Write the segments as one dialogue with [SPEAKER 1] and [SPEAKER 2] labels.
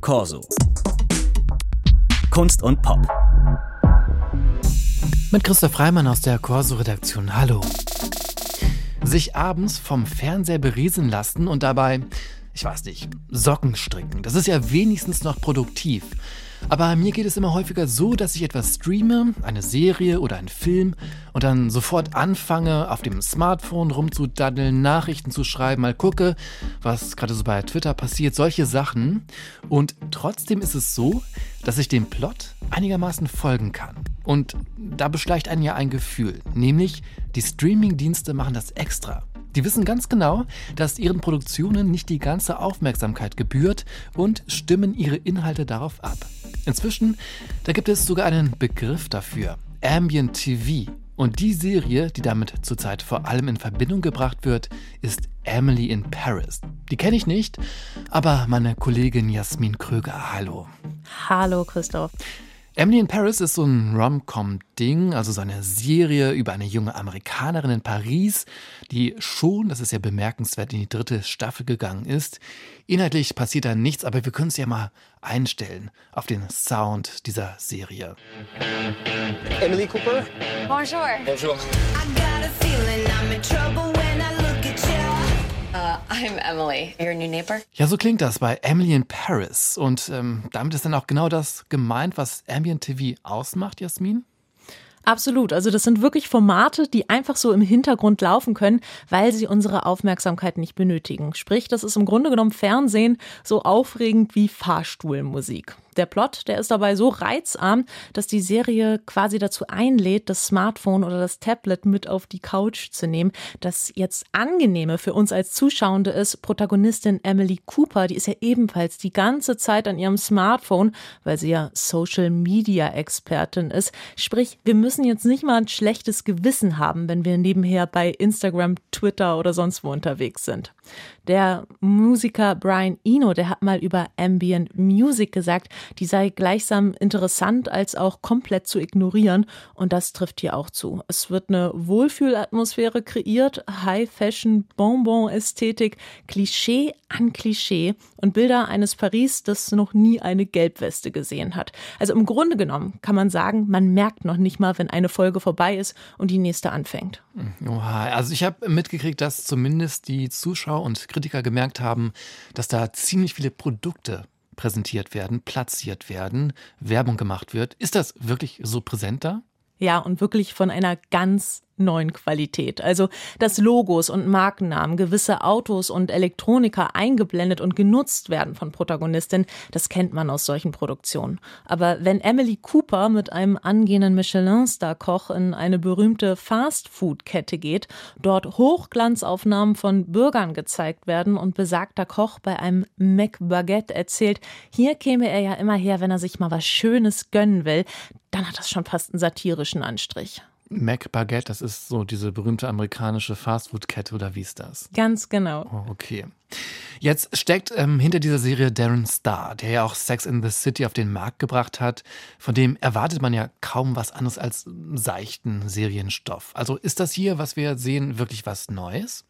[SPEAKER 1] Corso. Kunst und Pop.
[SPEAKER 2] Mit Christoph Reimann aus der Corso-Redaktion. Hallo. Sich abends vom Fernseher berieseln lassen und dabei, ich weiß nicht, Socken stricken. Das ist ja wenigstens noch produktiv. Aber mir geht es immer häufiger so, dass ich etwas streame, eine Serie oder einen Film und dann sofort anfange, auf dem Smartphone rumzudaddeln, Nachrichten zu schreiben, mal gucke, was gerade so bei Twitter passiert, solche Sachen. Und trotzdem ist es so, dass ich dem Plot einigermaßen folgen kann. Und da beschleicht einen ja ein Gefühl, nämlich die Streaming-Dienste machen das extra. Die wissen ganz genau, dass ihren Produktionen nicht die ganze Aufmerksamkeit gebührt und stimmen ihre Inhalte darauf ab. Inzwischen, da gibt es sogar einen Begriff dafür, Ambient TV. Und die Serie, die damit zurzeit vor allem in Verbindung gebracht wird, ist Emily in Paris. Die kenne ich nicht, aber meine Kollegin Jasmin Kröger, hallo.
[SPEAKER 3] Hallo Christoph.
[SPEAKER 2] Emily in Paris ist so ein Rom-Com-Ding, also so eine Serie über eine junge Amerikanerin in Paris, die schon, das ist ja bemerkenswert, in die 3. Staffel gegangen ist. Inhaltlich passiert da nichts, aber wir können es ja mal einstellen auf den Sound dieser Serie.
[SPEAKER 4] Emily Cooper?
[SPEAKER 5] Bonjour.
[SPEAKER 4] Bonjour.
[SPEAKER 5] I got a feeling I'm in trouble when I look at you. I'm Emily, your new neighbor.
[SPEAKER 2] Ja, so klingt das bei Emily in Paris. Und damit ist dann auch genau das gemeint, was Ambient TV ausmacht, Jasmin?
[SPEAKER 3] Absolut, also das sind wirklich Formate, die einfach so im Hintergrund laufen können, weil sie unsere Aufmerksamkeit nicht benötigen. Sprich, das ist im Grunde genommen Fernsehen so aufregend wie Fahrstuhlmusik. Der Plot, der ist dabei so reizarm, dass die Serie quasi dazu einlädt, das Smartphone oder das Tablet mit auf die Couch zu nehmen. Das jetzt Angenehme für uns als Zuschauende ist, Protagonistin Emily Cooper, die ist ja ebenfalls die ganze Zeit an ihrem Smartphone, weil sie ja Social-Media-Expertin ist. Sprich, wir müssen jetzt nicht mal ein schlechtes Gewissen haben, wenn wir nebenher bei Instagram, Twitter oder sonst wo unterwegs sind. Der Musiker Brian Eno, der hat mal über Ambient Music gesagt, die sei gleichsam interessant als auch komplett zu ignorieren. Und das trifft hier auch zu. Es wird eine Wohlfühlatmosphäre kreiert, High-Fashion, Bonbon-Ästhetik, Klischee an Klischee und Bilder eines Paris, das noch nie eine Gelbweste gesehen hat. Also im Grunde genommen kann man sagen, man merkt noch nicht mal, wenn eine Folge vorbei ist und die nächste anfängt.
[SPEAKER 2] Oha, also ich habe mitgekriegt, dass zumindest die Zuschauer und Kritiker gemerkt haben, dass da ziemlich viele Produkte präsentiert werden, platziert werden, Werbung gemacht wird. Ist das wirklich so präsent da?
[SPEAKER 3] Ja, und wirklich von einer ganz neuen Qualität. Also, dass Logos und Markennamen, gewisse Autos und Elektronika eingeblendet und genutzt werden von Protagonistinnen, das kennt man aus solchen Produktionen. Aber wenn Emily Cooper mit einem angehenden Michelin-Star-Koch in eine berühmte Fast-Food-Kette geht, dort Hochglanzaufnahmen von Bürgern gezeigt werden und besagter Koch bei einem McBaguette erzählt, hier käme er ja immer her, wenn er sich mal was Schönes gönnen will, dann hat das schon fast einen satirischen Anstrich.
[SPEAKER 2] McBaguette, das ist so diese berühmte amerikanische Fastfood-Kette, oder wie ist das?
[SPEAKER 3] Ganz genau.
[SPEAKER 2] Oh, okay. Jetzt steckt hinter dieser Serie Darren Star, der ja auch Sex and the City auf den Markt gebracht hat. Von dem erwartet man ja kaum was anderes als seichten Serienstoff. Also ist das hier, was wir sehen, wirklich was Neues?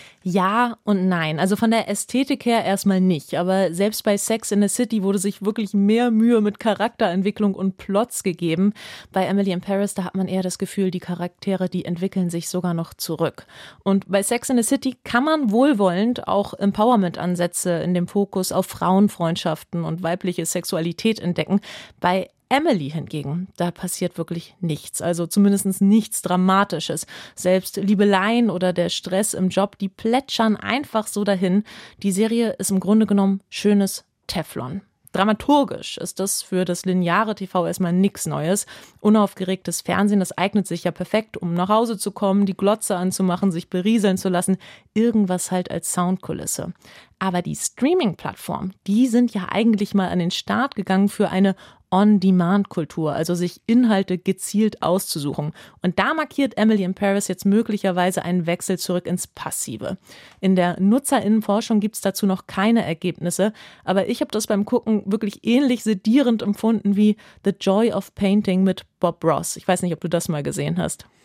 [SPEAKER 3] Ja und nein. Also von der Ästhetik her erstmal nicht. Aber selbst bei Sex in the City wurde sich wirklich mehr Mühe mit Charakterentwicklung und Plots gegeben. Bei Emily in Paris, da hat man eher das Gefühl, die Charaktere, die entwickeln sich sogar noch zurück. Und bei Sex in the City kann man wohlwollend auch Empowerment-Ansätze in dem Fokus auf Frauenfreundschaften und weibliche Sexualität entdecken. Bei Emily hingegen, da passiert wirklich nichts, also zumindest nichts Dramatisches. Selbst Liebeleien oder der Stress im Job, die plätschern einfach so dahin. Die Serie ist im Grunde genommen schönes Teflon. Dramaturgisch ist das für das lineare TV erstmal nichts Neues. Unaufgeregtes Fernsehen, das eignet sich ja perfekt, um nach Hause zu kommen, die Glotze anzumachen, sich berieseln zu lassen. Irgendwas halt als Soundkulisse. Aber die Streaming-Plattformen, die sind ja eigentlich mal an den Start gegangen für eine On-Demand-Kultur, also sich Inhalte gezielt auszusuchen. Und da markiert Emily in Paris jetzt möglicherweise einen Wechsel zurück ins Passive. In der NutzerInnenforschung gibt es dazu noch keine Ergebnisse, aber ich habe das beim Gucken wirklich ähnlich sedierend empfunden wie The Joy of Painting mit Bob Ross. Ich weiß nicht, ob du das mal gesehen hast.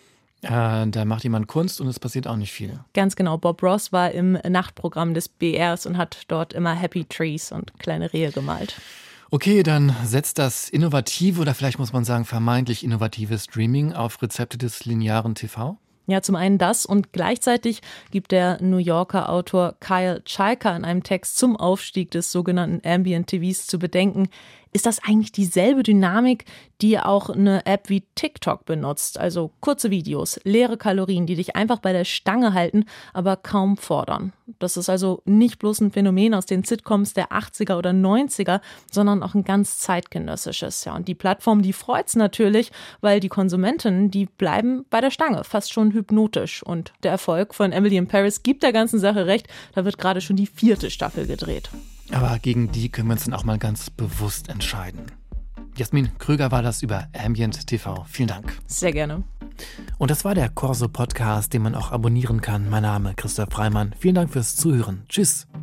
[SPEAKER 2] Da macht jemand Kunst und es passiert auch nicht viel.
[SPEAKER 3] Ganz genau. Bob Ross war im Nachtprogramm des BRs und hat dort immer Happy Trees und kleine Rehe gemalt.
[SPEAKER 2] Okay, dann setzt das innovative oder vielleicht muss man sagen vermeintlich innovative Streaming auf Rezepte des linearen TV?
[SPEAKER 3] Ja, zum einen das und gleichzeitig gibt der New Yorker Autor Kyle Chalker in einem Text zum Aufstieg des sogenannten Ambient TVs zu bedenken, ist das eigentlich dieselbe Dynamik, die auch eine App wie TikTok benutzt? Also kurze Videos, leere Kalorien, die dich einfach bei der Stange halten, aber kaum fordern. Das ist also nicht bloß ein Phänomen aus den Sitcoms der 80er oder 90er, sondern auch ein ganz zeitgenössisches. Ja, und die Plattform, die freut's natürlich, weil die Konsumentinnen, die bleiben bei der Stange, fast schon hypnotisch. Und der Erfolg von Emily in Paris gibt der ganzen Sache recht. Da wird gerade schon die 4. Staffel gedreht.
[SPEAKER 2] Aber gegen die können wir uns dann auch mal ganz bewusst entscheiden. Jasmin Krüger war das über Ambient TV. Vielen Dank.
[SPEAKER 3] Sehr gerne.
[SPEAKER 2] Und das war der Corso Podcast, den man auch abonnieren kann. Mein Name ist Christoph Freimann. Vielen Dank fürs Zuhören. Tschüss.